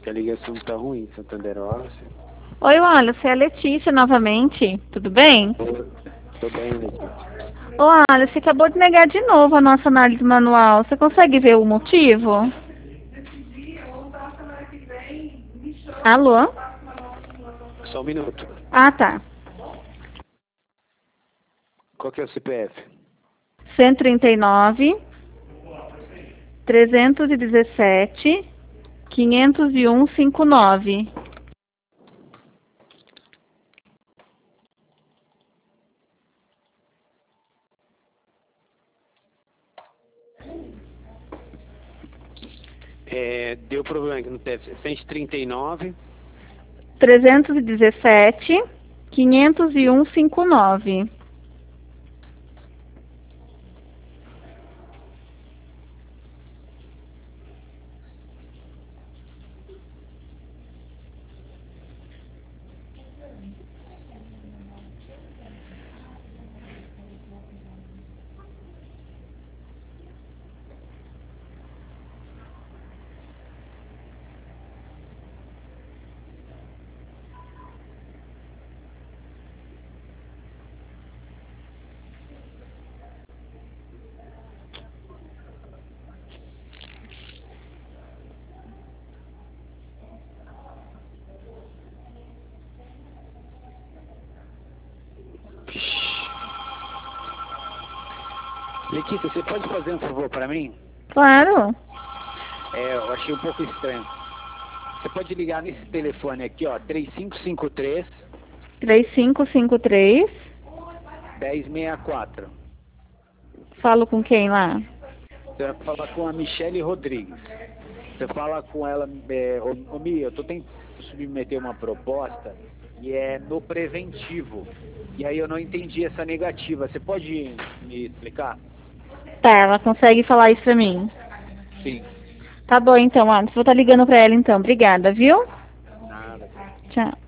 que a ligação tá ruim, Santander Office. Oi, Wallace, é a Letícia novamente. Tudo bem? Tô bem, Letícia. Ô, Wallace, acabou de negar de novo a nossa análise manual. Você consegue ver o motivo? Alô? Só um minuto. Ah, tá. Qual que é o CPF? 139, 317, 50159. Deu problema aqui no teste. 139. 317, 50159. Letícia, você pode fazer um favor para mim? Claro. Eu achei um pouco estranho. Você pode ligar nesse telefone aqui, ó, 3553 3553. 1064. Falo com quem lá? Você vai falar com a Michele Rodrigues. Você fala com ela, Mi, eu tô tentando submeter uma proposta e é no preventivo. E aí eu não entendi essa negativa. Você pode me explicar? Tá, ela consegue falar isso pra mim. Sim. Tá bom então, Anderson. Vou estar ligando pra ela então. Obrigada, viu? Nada. Tchau.